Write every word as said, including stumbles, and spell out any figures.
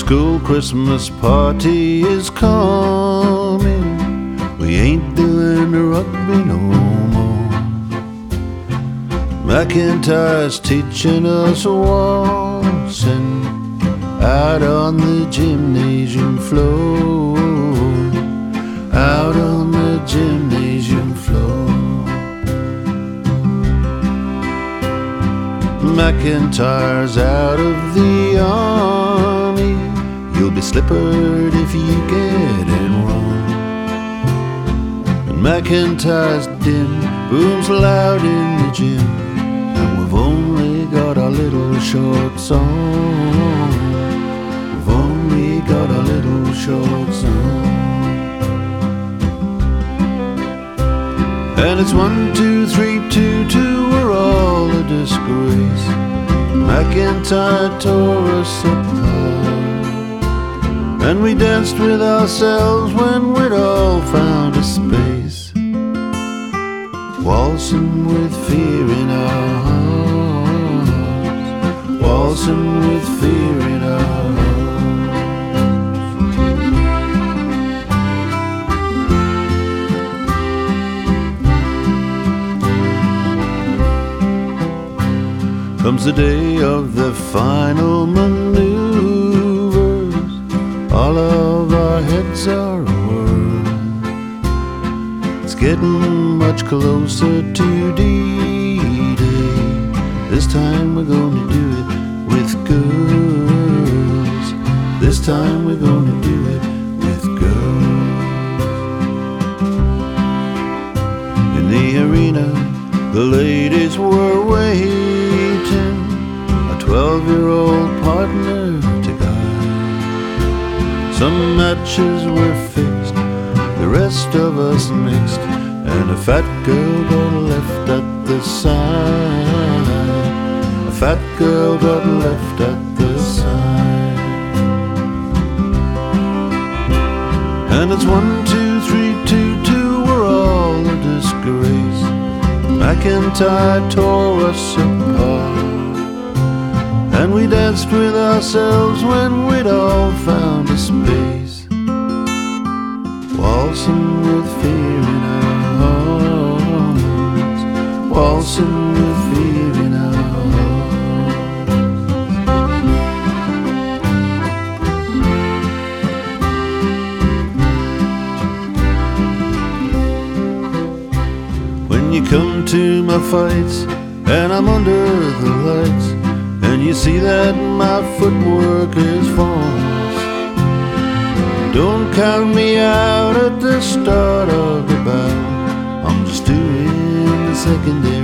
school Christmas party is coming. We ain't doing the rugby no more. McIntyre's teaching us waltzing out on the gymnasium floor, out on the gymnasium floor. McIntyre's out of the army. You'll be slippered if you get it wrong. And McIntyre's din booms loud in the gym, and we've only got our little shorts on. We've only got our little shorts on. And it's one, two, three, two, two, we're all a disgrace. McIntyre tore us apart, and we danced with ourselves when we'd all found a space, waltzing with fear in our hearts, waltzing with fear in our hearts. Comes the day of the final maneuvers. All of our heads are a whirl. It's getting much closer to D-Day. This time we're gonna do it with girls. This time we're gonna do it with girls. In the arena, the ladies were waiting, a twelve-year-old partner to guide. Some matches were fixed, the rest of us mixed, and a fat girl got left at the side. A fat girl got left at the side. And it's one, two, three, two, two, we're all a disgrace. McIntyre tore us apart, and we danced with ourselves when we'd all found a space, waltzing with fear in our hearts, waltzing with fear in our When you come to my fights and I'm under the lights, and you see that my footwork is false, don't count me out at the start of the battle. I'm just doing the secondary